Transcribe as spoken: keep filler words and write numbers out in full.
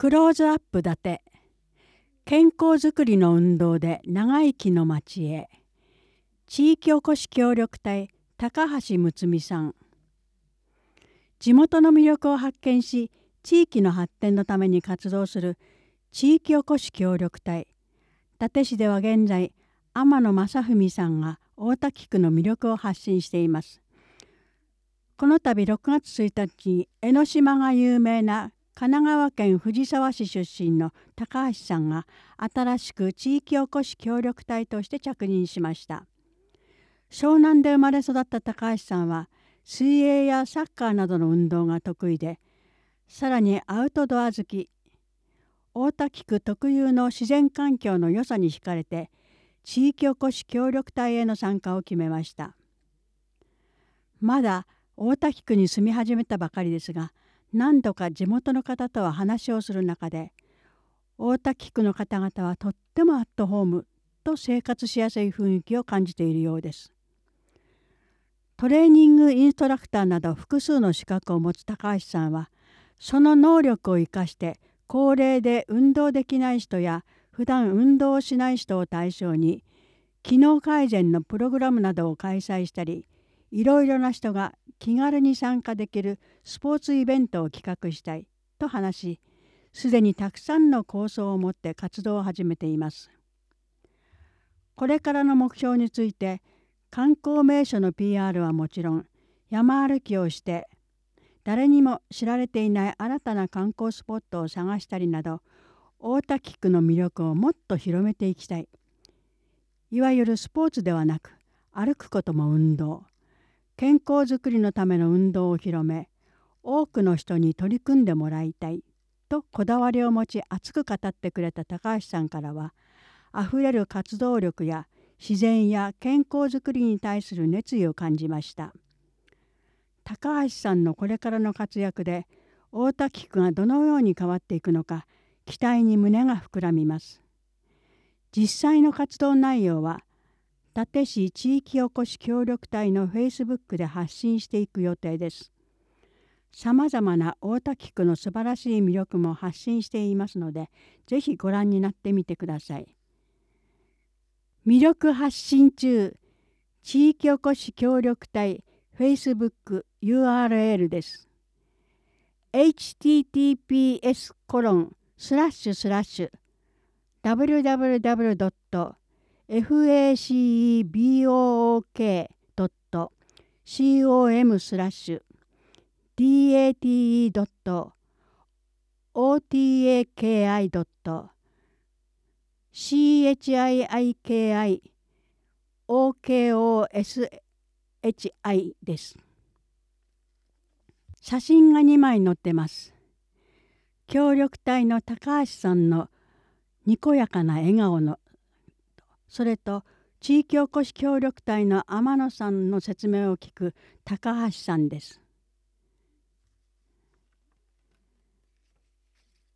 クローズアップ立て健康づくりの運動で長生きの町へ。地域おこし協力隊高橋睦美さん。地元の魅力を発見し地域の発展のために活動する地域おこし協力隊。伊達市では現在天野正文さんが大田区の魅力を発信しています。この度ろくがつついたちに江ノ島が有名な神奈川県藤沢市出身の高橋さんが新しく地域おこし協力隊として着任しました。湘南で生まれ育った高橋さんは水泳やサッカーなどの運動が得意で、さらにアウトドア好き。大田区特有の自然環境の良さに惹かれて地域おこし協力隊への参加を決めました。まだ大田区に住み始めたばかりですが、何度か地元の方とは話をする中で、大田区の方々はとってもアットホームと生活しやすい雰囲気を感じているようです。トレーニングインストラクターなど複数の資格を持つ高橋さんは、その能力を生かして高齢で運動できない人や普段運動をしない人を対象に機能改善のプログラムなどを開催したり、いろいろな人が気軽に参加できるスポーツイベントを企画したいと話し、すでにたくさんの構想を持って活動を始めています。これからの目標について、観光名所の ピーアール はもちろん、山歩きをして誰にも知られていない新たな観光スポットを探したりなど、大田区の魅力をもっと広めていきたい。いわゆるスポーツではなく、歩くことも運動。健康づくりのための運動を広め、多くの人に取り組んでもらいたいとこだわりを持ち熱く語ってくれた高橋さんからは、あふれる活動力や自然や健康づくりに対する熱意を感じました。高橋さんのこれからの活躍で大田区がどのように変わっていくのか、期待に胸が膨らみます。実際の活動内容は伊達市地域おこし協力隊のフェイスブックで発信していく予定です。さまざまな大田区の素晴らしい魅力も発信していますので、ぜひご覧になってみてください。魅力発信中、地域おこし協力隊フェイスブック ユーアールエル です。エイチティーティーピーエスコロンスラッシュスラッシュダブリューダブリューダブリュードットエフエーシーイービーオーオーケードットコム スラッシュ ディーエーティーイードットオーティーエーケーアイドットシーエイチアイアイケーアイオーケーオーエスエイチアイ です。写真がにまい載ってます。協力隊の高橋さんのにこやかな笑顔の、それと地域おこし協力隊の天野さんの説明を聞く高橋さんです。